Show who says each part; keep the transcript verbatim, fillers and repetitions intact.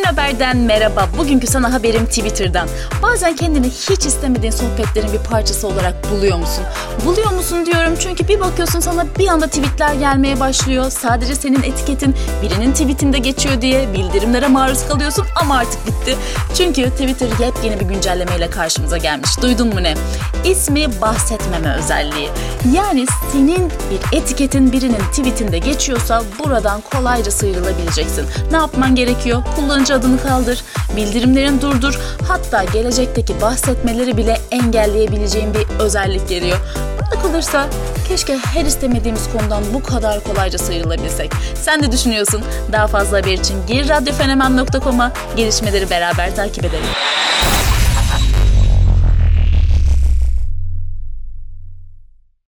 Speaker 1: Yeni Haber'den merhaba. Bugünkü sana haberim Twitter'dan. Bazen kendini hiç istemediğin sohbetlerin bir parçası olarak buluyor musun? Buluyor musun diyorum çünkü bir bakıyorsun sana bir anda tweetler gelmeye başlıyor. Sadece senin etiketin birinin tweetinde geçiyor diye bildirimlere maruz kalıyorsun ama artık bitti. Çünkü Twitter yepyeni bir güncellemeyle karşımıza gelmiş. Duydun mu ne? İsmi bahsetmeme özelliği. Yani senin bir etiketin birinin tweetinde geçiyorsa buradan kolayca sıyrılabileceksin. Ne yapman gerekiyor? Kullanıcı adını kaldır, bildirimlerini durdur, hatta gelecekteki bahsetmeleri bile engelleyebileceğin bir özellik geliyor. Bana kalırsa keşke her istemediğimiz konudan bu kadar kolayca sıyrılabilsek. Sen de düşünüyorsun. Daha fazla haber için gir radyo fenomen nokta com'a, gelişmeleri beraber takip edelim.